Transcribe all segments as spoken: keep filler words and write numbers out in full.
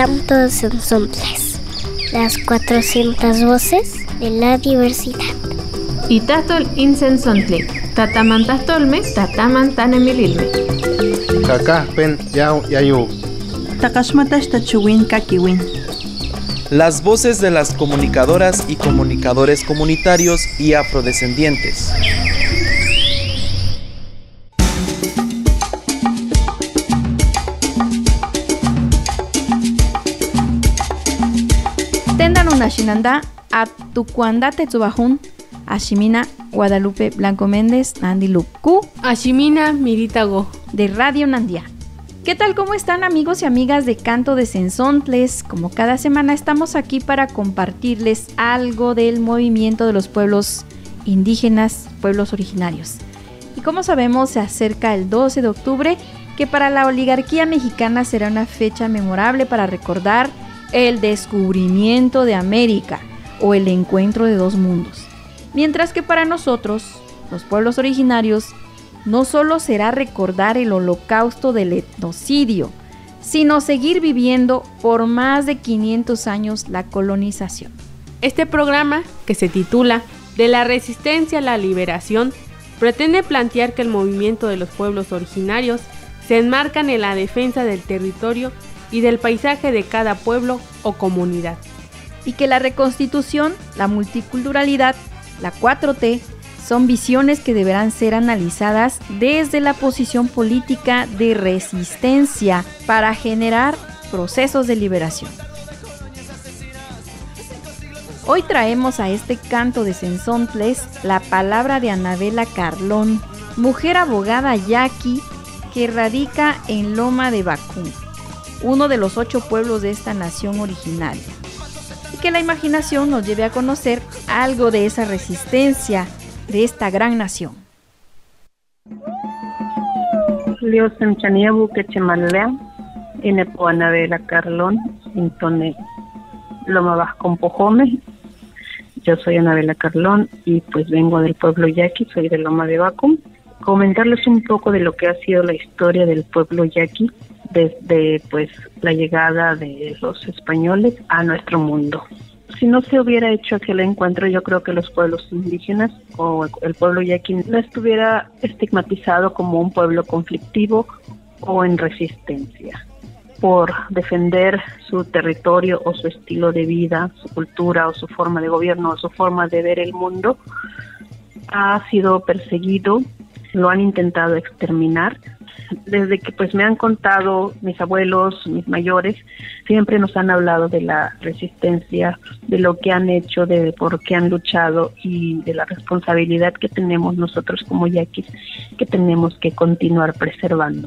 Canto de Sensontles, las cuatrocientas voces de la diversidad. Itatol Insensontle, Tatamantastolme, Tatamantanemililme. Kakajpen Yau Yayu. Takashmatash Tachuwin Kakiwin. Las voces de las comunicadoras y comunicadores comunitarios y afrodescendientes. Tendan una shinanda a tucuanda tetsubajun, Ashimina Guadalupe Blanco Méndez, Nandi Luku, Ashimina Miritago, de Radio Nandia. ¿Qué tal? ¿Cómo están, amigos y amigas de Canto de Sensontles? Como cada semana estamos aquí para compartirles algo del movimiento de los pueblos indígenas, pueblos originarios. Y como sabemos, se acerca el doce de octubre, que para la oligarquía mexicana será una fecha memorable para recordar el descubrimiento de América o el encuentro de dos mundos. Mientras que para nosotros, los pueblos originarios, no solo será recordar el holocausto del etnocidio, sino seguir viviendo por más de quinientos años la colonización. Este programa, que se titula De la resistencia a la liberación, pretende plantear que el movimiento de los pueblos originarios se enmarcan en la defensa del territorio y del paisaje de cada pueblo o comunidad. Y que la reconstitución, la multiculturalidad, la cuatro T, son visiones que deberán ser analizadas desde la posición política de resistencia para generar procesos de liberación. Hoy traemos a este canto de Sensontles la palabra de Anabela Carlón, mujer abogada yaqui que radica en Loma de Bacún, uno de los ocho pueblos de esta nación originaria. Y que la imaginación nos lleve a conocer algo de esa resistencia de esta gran nación. Leo Semchaniabu Quechemalea, Inepo Anabela Carlón, Intone Loma Vascón Pojome. Yo soy Anabela Carlón y pues vengo del pueblo yaqui, soy de Loma de Bacum. Comentarles un poco de lo que ha sido la historia del pueblo yaqui desde pues la llegada de los españoles a nuestro mundo. Si no se hubiera hecho aquel encuentro, yo creo que los pueblos indígenas o el pueblo yaqui no estuviera estigmatizado como un pueblo conflictivo o en resistencia por defender su territorio o su estilo de vida, su cultura o su forma de gobierno o su forma de ver el mundo. Ha sido perseguido, lo han intentado exterminar. Desde que pues me han contado mis abuelos, mis mayores, siempre nos han hablado de la resistencia, de lo que han hecho, de por qué han luchado y de la responsabilidad que tenemos nosotros como yaquis, que tenemos que continuar preservando.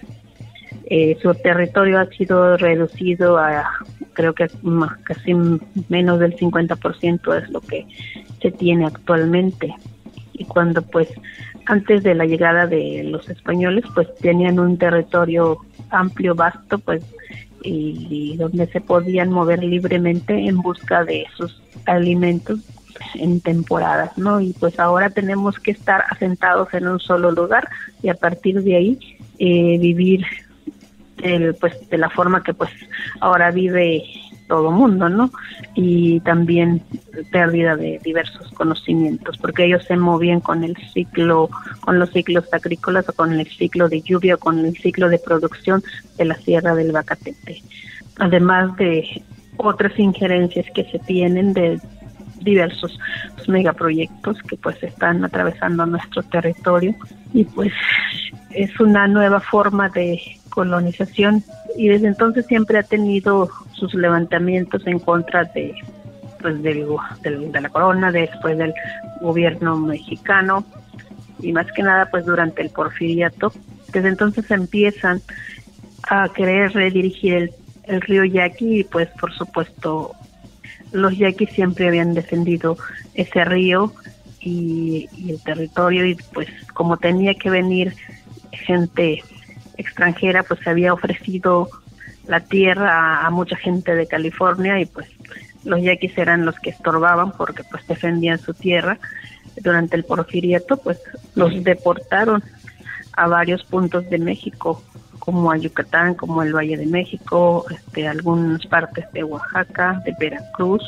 Eh, su territorio ha sido reducido a, creo que casi menos del cincuenta por ciento es lo que se tiene actualmente. Y cuando pues antes de la llegada de los españoles pues tenían un territorio amplio, vasto, pues y, y donde se podían mover libremente en busca de sus alimentos en temporadas, ¿no? Y pues ahora tenemos que estar asentados en un solo lugar y a partir de ahí eh, vivir el, pues de la forma que pues ahora vive todo mundo, ¿no? Y también pérdida de diversos conocimientos, porque ellos se movían con el ciclo, con los ciclos agrícolas o con el ciclo de lluvia o con el ciclo de producción de la Sierra del Bacatete. Además de otras injerencias que se tienen de diversos megaproyectos que pues están atravesando nuestro territorio y pues es una nueva forma de colonización y desde entonces siempre ha tenido sus levantamientos en contra de pues del, del, de la corona, después del gobierno mexicano y más que nada pues durante el porfiriato. Desde entonces empiezan a querer redirigir el, el río Yaqui y pues por supuesto los yaquis siempre habían defendido ese río y, y el territorio y pues como tenía que venir gente extranjera pues se había ofrecido la tierra a, a mucha gente de California y pues los yaquis eran los que estorbaban porque pues defendían su tierra. Durante el porfiriato pues los deportaron a varios puntos de México como a Yucatán, como el Valle de México, este, algunas partes de Oaxaca, de Veracruz.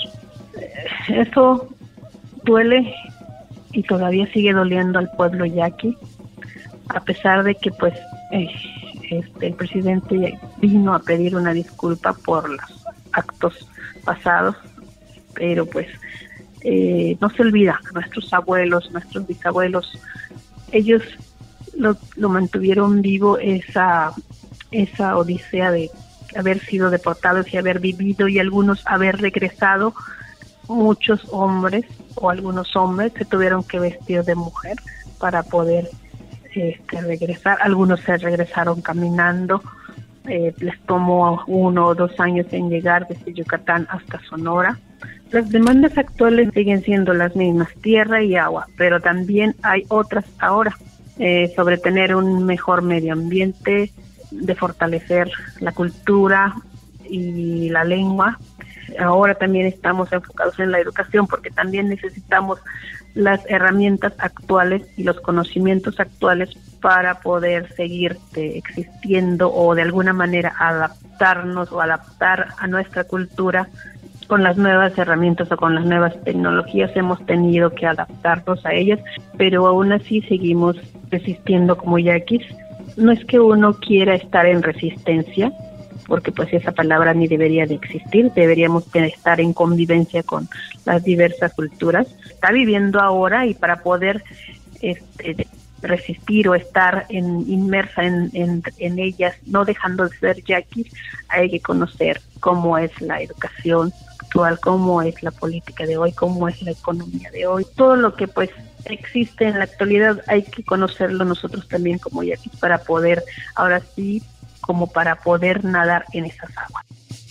Eso duele y todavía sigue doliendo al pueblo yaqui, a pesar de que pues eh, este, el presidente vino a pedir una disculpa por los actos pasados, pero pues eh, no se olvida, nuestros abuelos, nuestros bisabuelos, ellos lo, lo mantuvieron vivo esa, esa odisea de haber sido deportados y haber vivido, y algunos haber regresado. Muchos hombres o algunos hombres se tuvieron que vestir de mujer para poder este, regresar. Algunos se regresaron caminando, eh, les tomó uno o dos años en llegar desde Yucatán hasta Sonora. Las demandas actuales siguen siendo las mismas, tierra y agua, pero también hay otras ahora, eh, sobre tener un mejor medio ambiente, de fortalecer la cultura y la lengua. Ahora también estamos enfocados en la educación, porque también necesitamos las herramientas actuales y los conocimientos actuales para poder seguir eh, existiendo, o de alguna manera adaptarnos o adaptar a nuestra cultura con las nuevas herramientas o con las nuevas tecnologías. Hemos tenido que adaptarnos a ellas, pero aún así seguimos resistiendo como yaquis. No es que uno quiera estar en resistencia, porque pues esa palabra ni debería de existir, deberíamos de estar en convivencia con las diversas culturas. Está viviendo ahora, y para poder este, resistir o estar en, inmersa en, en, en ellas, no dejando de ser yaquis, hay que conocer cómo es la educación actual, cómo es la política de hoy, cómo es la economía de hoy. Todo lo que pues existe en la actualidad hay que conocerlo nosotros también como yaquis, para poder ahora sí como para poder nadar en esas aguas.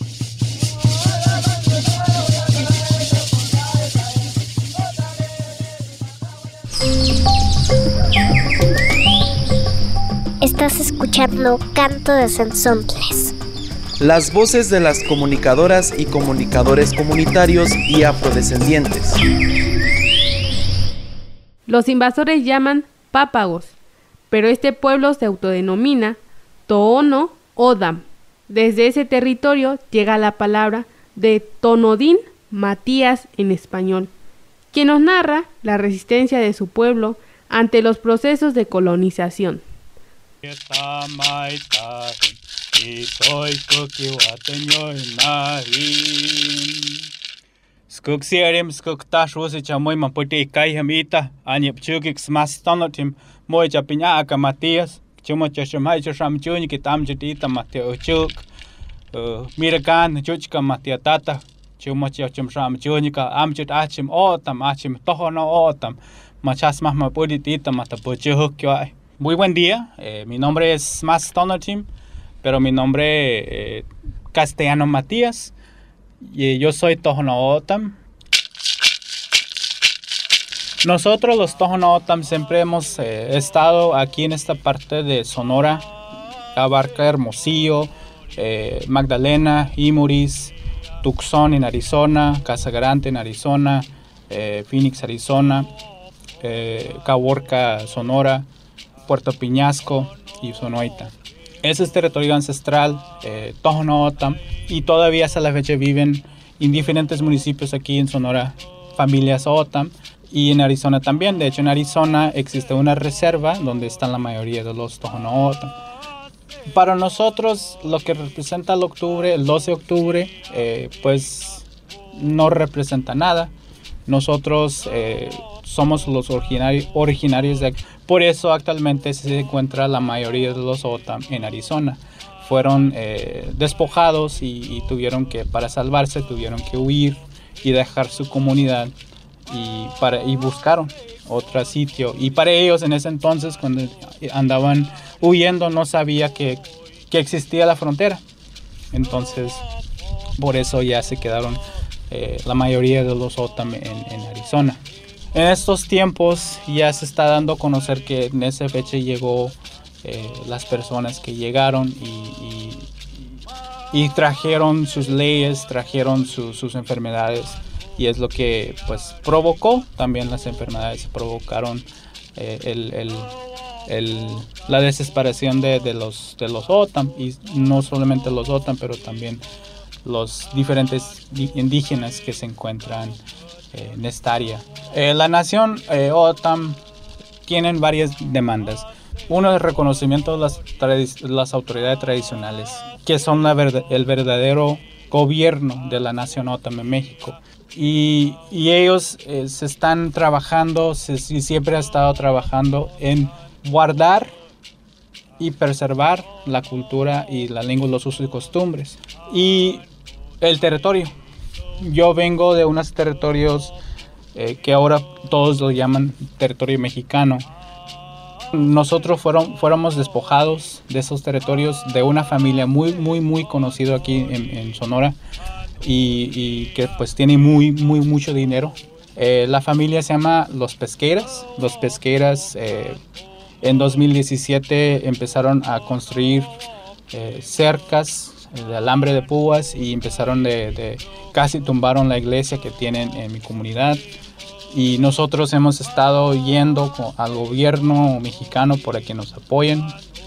Estás escuchando Canto de Sensontles. Las voces de las comunicadoras y comunicadores comunitarios y afrodescendientes. Los invasores llaman pápagos, pero este pueblo se autodenomina Tohono O'odham. Desde ese territorio llega la palabra de Tonodín Matías en español, quien nos narra la resistencia de su pueblo ante los procesos de colonización. Chuma chasham hai chasham chuni ki tam chiti tamate ochuk mirakan chuchka matia tata chuma chasham sham chuni ka amchit achim otam achim tohono otam machas mahma puditita mata pochuk kyo. Muy buen día, eh, mi nombre es Mas Tonotim, pero mi nombre eh, castellano Matías, y yo soy Tohono O'odham. Nosotros los Tohono O'odham siempre hemos eh, estado aquí en esta parte de Sonora, abarca Hermosillo, eh, Magdalena, Imuris, Tucson en Arizona, Casa Grande en Arizona, eh, Phoenix, Arizona, eh, Caborca, Sonora, Puerto Piñasco y Sonoita. Ese es territorio ancestral, eh, Tohono O'odham, y todavía hasta la fecha viven en diferentes municipios aquí en Sonora, familias O'odham. Y en Arizona también. De hecho, en Arizona existe una reserva donde están la mayoría de los Tohono O'odham. Para nosotros, lo que representa el octubre, el doce de octubre, eh, pues no representa nada. Nosotros eh, somos los originari- originarios de aquí. Por eso actualmente se encuentra la mayoría de los O'odham en Arizona. Fueron eh, despojados y, y tuvieron que, para salvarse, tuvieron que huir y dejar su comunidad. Y, para, y buscaron otro sitio, y para ellos en ese entonces, cuando andaban huyendo, no sabía que, que existía la frontera. Entonces por eso ya se quedaron eh, la mayoría de los O'odham en, en Arizona. En estos tiempos ya se está dando a conocer que en esa fecha llegó eh, las personas que llegaron y, y, y trajeron sus leyes, trajeron su, sus enfermedades. Y es lo que pues provocó también las enfermedades, provocaron eh, el, el, el, la desesperación de, de los de los OTAN, y no solamente los OTAN, pero también los diferentes indígenas que se encuentran eh, en esta área. Eh, la nación eh, OTAN tienen varias demandas. Uno es el reconocimiento de las, las autoridades tradicionales, que son la verdad, el verdadero gobierno de la nación OTAN en México. Y, y ellos eh, se están trabajando, se, siempre han estado trabajando en guardar y preservar la cultura y la lengua, los usos y costumbres. Y el territorio. Yo vengo de unos territorios eh, que ahora todos lo llaman territorio mexicano. Nosotros fueron, fuéramos despojados de esos territorios de una familia muy, muy, muy conocida aquí en, en Sonora y, y que pues tiene muy, muy, mucho dinero. Eh, la familia se llama Los Pesqueras. Los Pesqueras eh, en dos mil diecisiete empezaron a construir eh, cercas de alambre de púas y empezaron de, de casi tumbaron la iglesia que tienen en mi comunidad. Y nosotros hemos estado yendo al gobierno mexicano para que nos apoyen.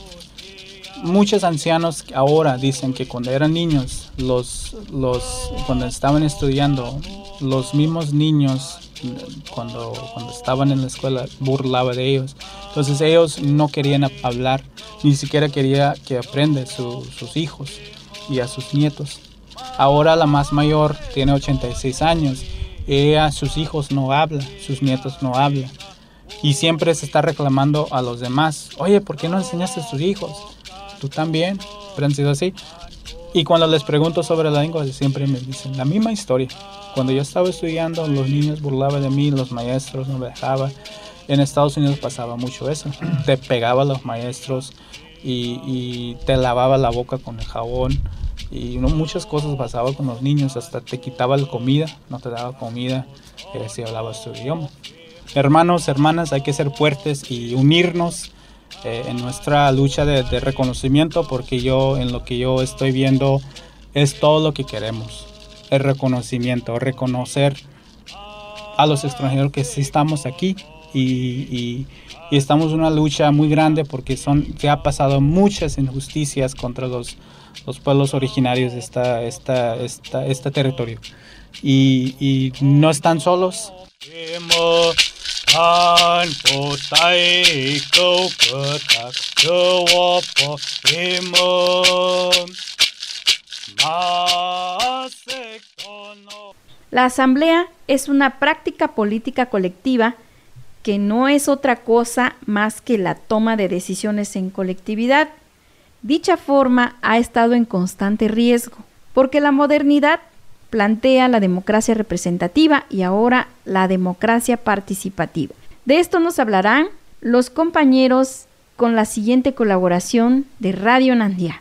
Muchos ancianos ahora dicen que cuando eran niños, los, los, cuando estaban estudiando, los mismos niños, cuando, cuando estaban en la escuela, burlaban de ellos. Entonces ellos no querían hablar, ni siquiera querían que aprendan su, sus hijos y a sus nietos. Ahora la más mayor tiene ochenta y seis años. Ella, sus hijos no hablan, sus nietos no hablan. Y siempre se está reclamando a los demás. Oye, ¿por qué no enseñaste a tus hijos? Tú también, pero han sido así. Y cuando les pregunto sobre la lengua, siempre me dicen la misma historia. Cuando yo estaba estudiando, los niños burlaban de mí, los maestros no me dejaban. En Estados Unidos pasaba mucho eso. Te pegaban los maestros y, y te lavaba la boca con el jabón. Y no, muchas cosas pasaban con los niños, hasta te quitaba la comida, no te daba comida eh, si hablabas tu idioma. Hermanos, hermanas, hay que ser fuertes y unirnos eh, en nuestra lucha de, de reconocimiento, porque yo, en lo que yo estoy viendo, es todo lo que queremos, el reconocimiento, reconocer a los extranjeros que sí estamos aquí y, y, y estamos en una lucha muy grande porque son, se ha pasado muchas injusticias contra los los pueblos originarios de esta, esta, esta, este territorio. Y, y no están solos. La asamblea es una práctica política colectiva que no es otra cosa más que la toma de decisiones en colectividad. Dicha forma ha estado en constante riesgo, porque la modernidad plantea la democracia representativa y ahora la democracia participativa. De esto nos hablarán los compañeros con la siguiente colaboración de Radio Nandia.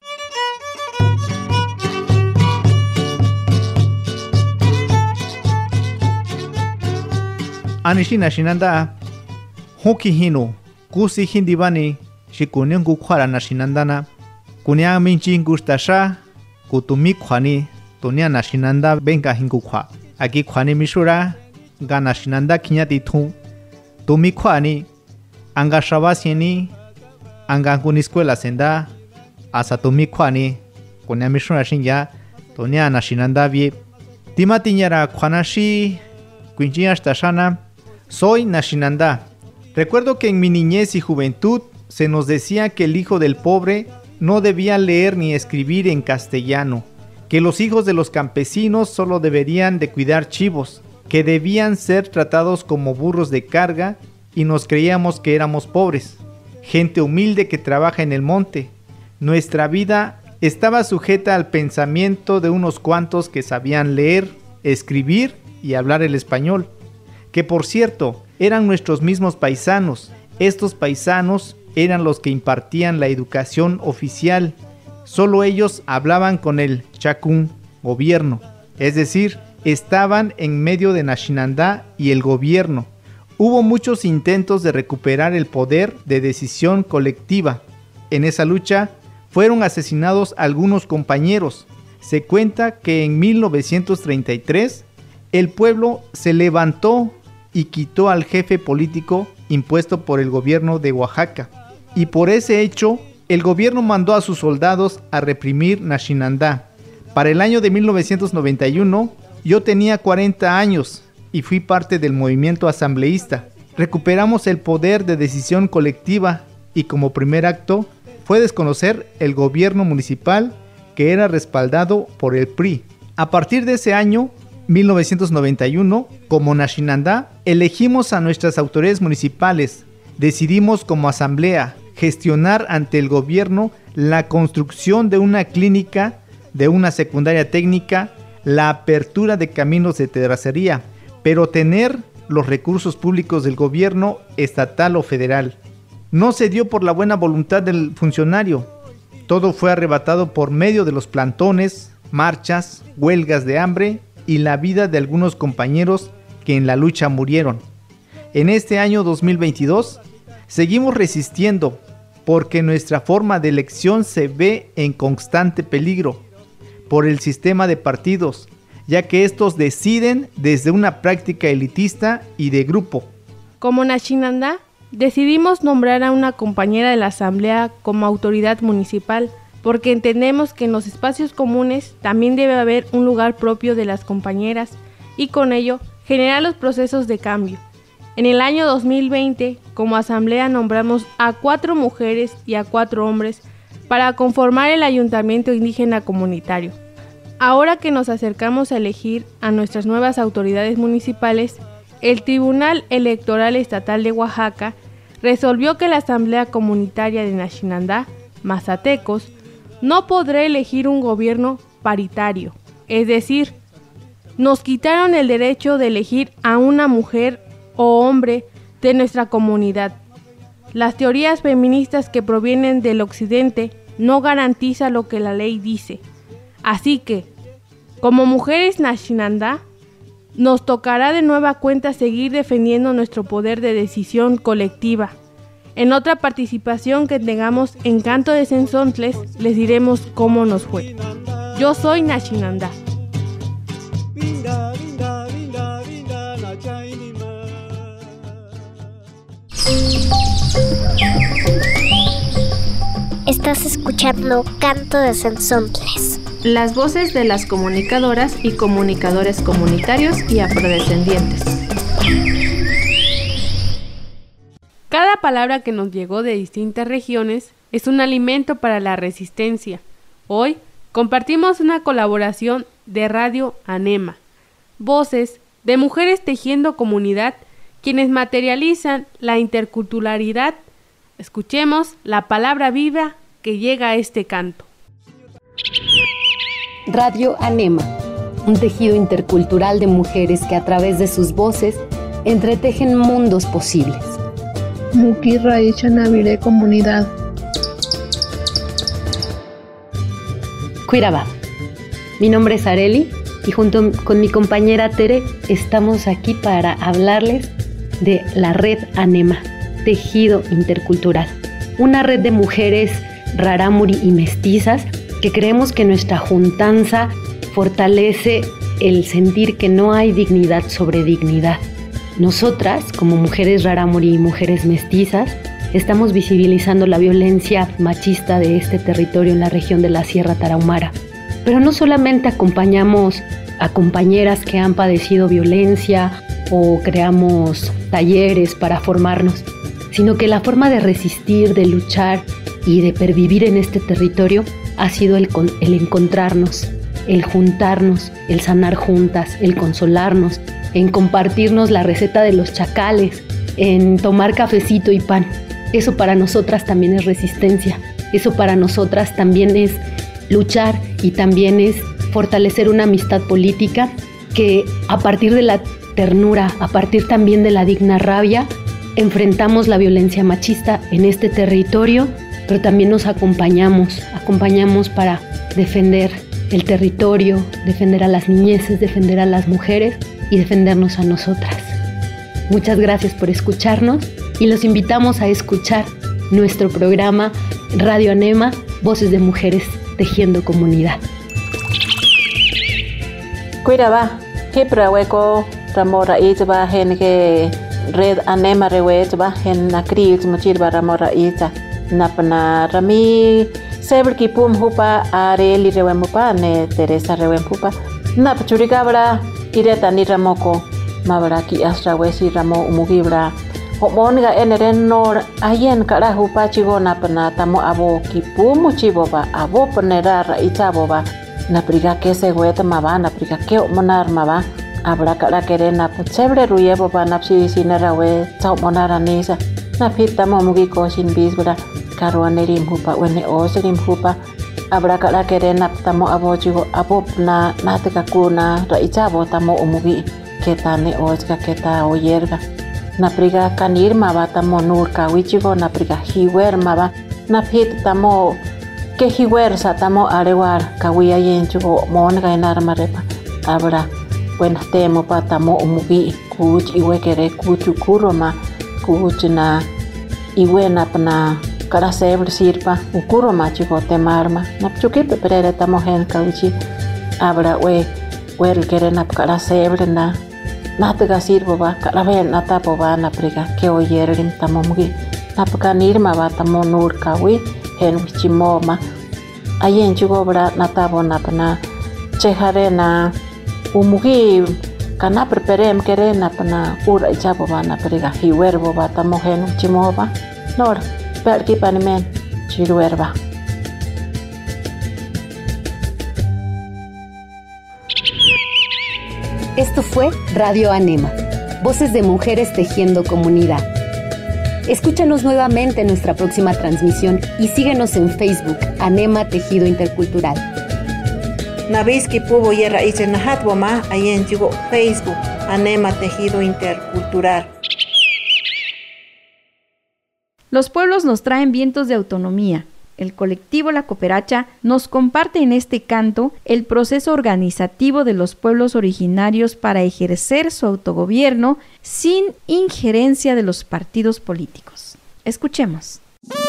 Anishina Shinanda, Hoki Hino, Kusi Hindibani, Shikunyong Kukhara Nashinandana, Kunya Minchin Gustasha, Kutumi Kwani, Tunya Nashinanda Benka Hingukwa. Aquí Kwani Mishura, Gana Shinanda Kinyati Tu, Tumi Kwani, Anga Shabasieni, Anga Kuniskuela Senda, Asatumi Kwani, Kunya Mishura Shinya, Tunya Nashinanda Vie, Timatinyara Kwanashi, Quinchiastashana, soy Nashinanda. Recuerdo que en mi niñez y juventud se nos decía que el hijo del pobre no debía leer ni escribir en castellano, que los hijos de los campesinos solo deberían de cuidar chivos, que debían ser tratados como burros de carga y nos creíamos que éramos pobres, gente humilde que trabaja en el monte. Nuestra vida estaba sujeta al pensamiento de unos cuantos que sabían leer, escribir y hablar el español, que por cierto eran nuestros mismos paisanos. Estos paisanos eran los que impartían la educación oficial. Solo ellos hablaban con el chacún, gobierno, es decir, estaban en medio de Nashinandá y el gobierno. Hubo muchos intentos de recuperar el poder de decisión colectiva. En esa lucha fueron asesinados algunos compañeros. Se cuenta que en mil novecientos treinta y tres el pueblo se levantó y quitó al jefe político impuesto por el gobierno de Oaxaca. Y por ese hecho, el gobierno mandó a sus soldados a reprimir Nashinandá. Para el año de mil novecientos noventa y uno, yo tenía cuarenta años y fui parte del movimiento asambleísta. Recuperamos el poder de decisión colectiva y como primer acto fue desconocer el gobierno municipal que era respaldado por el P R I. A partir de ese año, mil novecientos noventa y uno, como Nashinandá, elegimos a nuestras autoridades municipales. Decidimos como asamblea gestionar ante el gobierno la construcción de una clínica, de una secundaria técnica, la apertura de caminos de terracería, pero tener los recursos públicos del gobierno estatal o federal. No se dio por la buena voluntad del funcionario. Todo fue arrebatado por medio de los plantones, marchas, huelgas de hambre y la vida de algunos compañeros que en la lucha murieron. En este año dos mil veintidós, seguimos resistiendo porque nuestra forma de elección se ve en constante peligro por el sistema de partidos, ya que estos deciden desde una práctica elitista y de grupo. Como Nashinandá, decidimos nombrar a una compañera de la asamblea como autoridad municipal, porque entendemos que en los espacios comunes también debe haber un lugar propio de las compañeras y con ello generar los procesos de cambio. En el año dos mil veinte, como asamblea nombramos a cuatro mujeres y a cuatro hombres para conformar el ayuntamiento indígena comunitario. Ahora que nos acercamos a elegir a nuestras nuevas autoridades municipales, el Tribunal Electoral Estatal de Oaxaca resolvió que la Asamblea Comunitaria de Nashinandá, Mazatecos, no podrá elegir un gobierno paritario, es decir, nos quitaron el derecho de elegir a una mujer o hombre de nuestra comunidad. Las teorías feministas que provienen del occidente no garantizan lo que la ley dice. Así que, como mujeres Nashinandá, nos tocará de nueva cuenta seguir defendiendo nuestro poder de decisión colectiva. En otra participación que tengamos en Canto de Cenzontles, les diremos cómo nos fue. Yo soy Nashinandá. Estás escuchando Canto de Cenzontles. Las voces de las comunicadoras y comunicadores comunitarios y afrodescendientes. Cada palabra que nos llegó de distintas regiones es un alimento para la resistencia. Hoy compartimos una colaboración de Radio Anema, voces de mujeres tejiendo comunidad, quienes materializan la interculturalidad. Escuchemos la palabra viva que llega a este canto. Radio Anema, un tejido intercultural de mujeres que a través de sus voces entretejen mundos posibles. Muki Raicha Navire Comunidad. Cuirabá. Mi nombre es Areli y junto con mi compañera Tere estamos aquí para hablarles de la Red Anema, Tejido Intercultural. Una red de mujeres rarámuri y mestizas que creemos que nuestra juntanza fortalece el sentir que no hay dignidad sobre dignidad. Nosotras, como mujeres rarámuri y mujeres mestizas, estamos visibilizando la violencia machista de este territorio en la región de la Sierra Tarahumara. Pero no solamente acompañamos a compañeras que han padecido violencia o creamos talleres para formarnos, sino que la forma de resistir, de luchar y de pervivir en este territorio ha sido el, con, el encontrarnos, el juntarnos, el sanar juntas, el consolarnos, en compartirnos la receta de los chacales, en tomar cafecito y pan. Eso para nosotras también es resistencia, eso para nosotras también es luchar y también es fortalecer una amistad política que a partir de la ternura, a partir también de la digna rabia, enfrentamos la violencia machista en este territorio, pero también nos acompañamos, acompañamos para defender el territorio, defender a las niñeces, defender a las mujeres y defendernos a nosotras. Muchas gracias por escucharnos y los invitamos a escuchar nuestro programa Radio Anema, Voces de Mujeres Tejiendo Comunidad. Cuiraba, Hipra Hueco, Ramora Itba, Genque, red anema rewet ba hen nakril mochir baramora ita napna rami sebr ki pum hupa areli rewem hupa ne Teresa rewem hupa nap churika bra ireta ni ramoko mabra ki astra wesi ramo umugibra Homonga eneren nor ayen kara hupa chigo napna tamo abo ki pum chibo ba abo penera ra itabo ba napriga ke se weta maba napriga ke monar maba abra kara kere na sebre ruye boba napsi sinera we chau monara nisa napita momugi ko sin bisbra karuanerim hupa wene osrim hupa abra kara kere naptamo abo chigo abo na natika kuna ra itabo tamo umugi ketane oska keta oyerga napriga kanir maba tamo nur kawichigo napriga hiwer maba napit tamo que hiwer satamo arewar kawia yenchugo monga enarma repa abra buena temo patamo umugi kuch iwe kere kuchu kuroma kuch na iwe napna kara sebr sirpa ukuroma chigo temarma napchuki peperere tamo hen kawichi abra we wer kere nap kara sebr na nataga sirbo ba kara ven natapo ba napriga ke oyerim tamo mugi napka nirma ba tamo nur kawi hen wichimoma ayen chugo bra natabo napna chehare na umugi kana preparem kere napna ura ichabo ba napriga hiwerbo ba tamo hen wichimoba nor perki panimen chiruerba. Esto fue Radio Anema, voces de mujeres tejiendo comunidad. Escúchanos nuevamente en nuestra próxima transmisión y síguenos en Facebook, Anema Tejido Intercultural. Nabiski pubo yerra iche nahatbo ma ayen chigo Facebook, Anema Tejido Intercultural. Los pueblos nos traen vientos de autonomía. El colectivo La Cooperacha nos comparte en este canto el proceso organizativo de los pueblos originarios para ejercer su autogobierno sin injerencia de los partidos políticos. Escuchemos.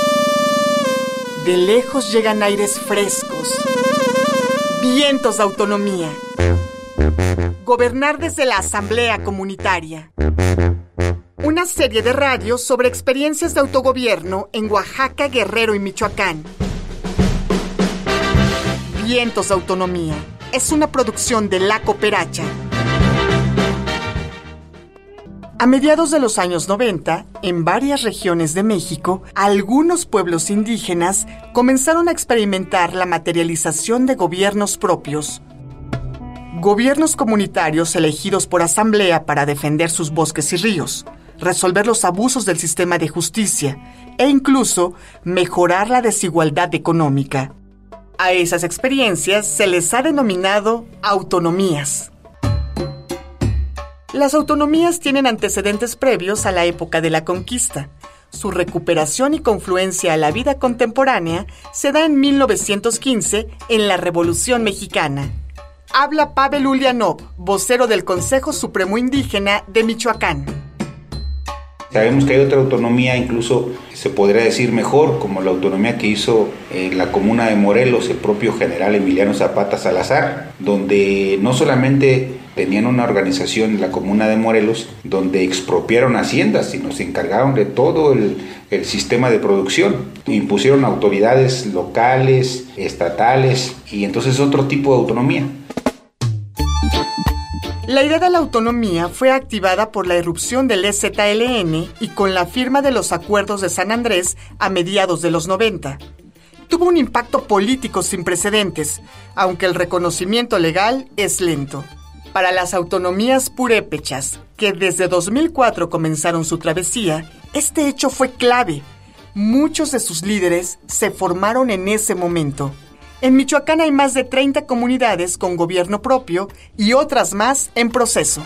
De lejos llegan aires frescos, vientos de autonomía. Gobernar desde la asamblea comunitaria. Una serie de radios sobre experiencias de autogobierno en Oaxaca, Guerrero y Michoacán. Vientos de Autonomía es una producción de La Cooperacha. A mediados de los años noventa, en varias regiones de México, algunos pueblos indígenas comenzaron a experimentar la materialización de gobiernos propios. Gobiernos comunitarios elegidos por asamblea para defender sus bosques y ríos, resolver los abusos del sistema de justicia e incluso mejorar la desigualdad económica. A esas experiencias se les ha denominado autonomías. Las autonomías tienen antecedentes previos a la época de la conquista. Su recuperación y confluencia a la vida contemporánea se da en mil novecientos quince en la Revolución Mexicana. Habla Pavel Ulianov, vocero del Consejo Supremo Indígena de Michoacán. Sabemos que hay otra autonomía, incluso se podría decir mejor, como la autonomía que hizo en la comuna de Morelos el propio general Emiliano Zapata Salazar, donde no solamente tenían una organización en la comuna de Morelos, donde expropiaron haciendas, sino se encargaron de todo el, el sistema de producción. Impusieron autoridades locales, estatales, y entonces otro tipo de autonomía. La idea de la autonomía fue activada por la irrupción del E Z L N y con la firma de los Acuerdos de San Andrés a mediados de los noventa. Tuvo un impacto político sin precedentes, aunque el reconocimiento legal es lento. Para las autonomías purépechas, que desde dos mil cuatro comenzaron su travesía, este hecho fue clave. Muchos de sus líderes se formaron en ese momento. En Michoacán hay más de treinta comunidades con gobierno propio y otras más en proceso.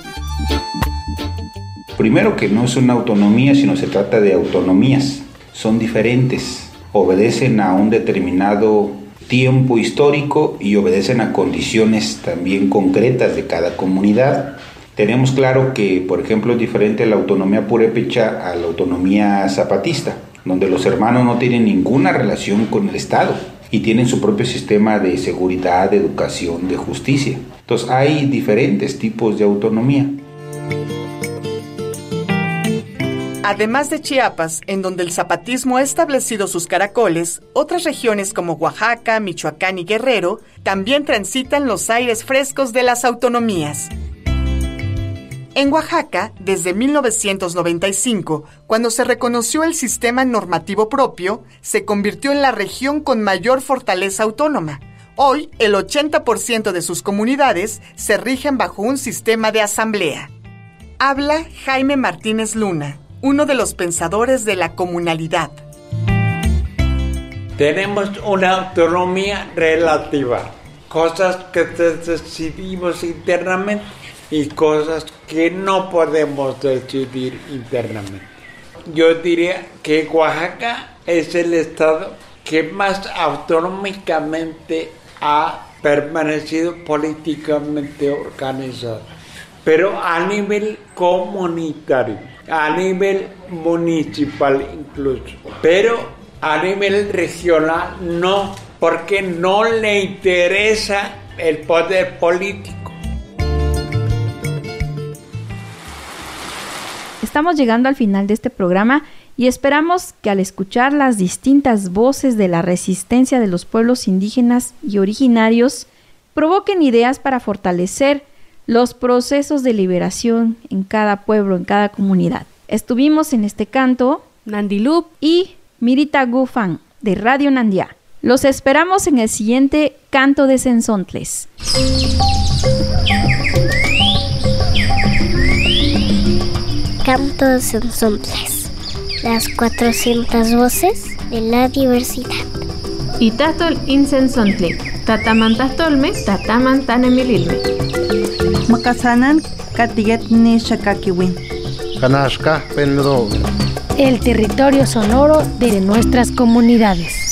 Primero que no es una autonomía, sino se trata de autonomías. Son diferentes, obedecen a un determinado tiempo histórico y obedecen a condiciones también concretas de cada comunidad. Tenemos claro que, por ejemplo, es diferente la autonomía purépecha a la autonomía zapatista, donde los hermanos no tienen ninguna relación con el Estado y tienen su propio sistema de seguridad, de educación, de justicia. Entonces hay diferentes tipos de autonomía. Además de Chiapas, en donde el zapatismo ha establecido sus caracoles, otras regiones como Oaxaca, Michoacán y Guerrero también transitan los aires frescos de las autonomías. En Oaxaca, desde mil novecientos noventa y cinco, cuando se reconoció el sistema normativo propio, se convirtió en la región con mayor fortaleza autónoma. Hoy, el ochenta por ciento de sus comunidades se rigen bajo un sistema de asamblea. Habla Jaime Martínez Luna, uno de los pensadores de la comunalidad. Tenemos una autonomía relativa, cosas que decidimos internamente y cosas que no podemos decidir internamente. Yo diría que Oaxaca es el estado que más autonómicamente ha permanecido políticamente organizado, pero a nivel comunitario, a nivel municipal incluso, pero a nivel regional no, porque no le interesa el poder político. Estamos llegando al final de este programa y esperamos que al escuchar las distintas voces de la resistencia de los pueblos indígenas y originarios provoquen ideas para fortalecer los procesos de liberación en cada pueblo, en cada comunidad. Estuvimos en este canto Nandilup y Mirita Gufan de Radio Nandia. Los esperamos en el siguiente Canto de Sensontles. Canto de Sensontles, las cuatrocientas voces de la diversidad. Itatol insensontle, tatamantastolme, tatamantanemililme. Makasanan katiyetni shakakiwin. Kanashka penro. El territorio sonoro de nuestras comunidades.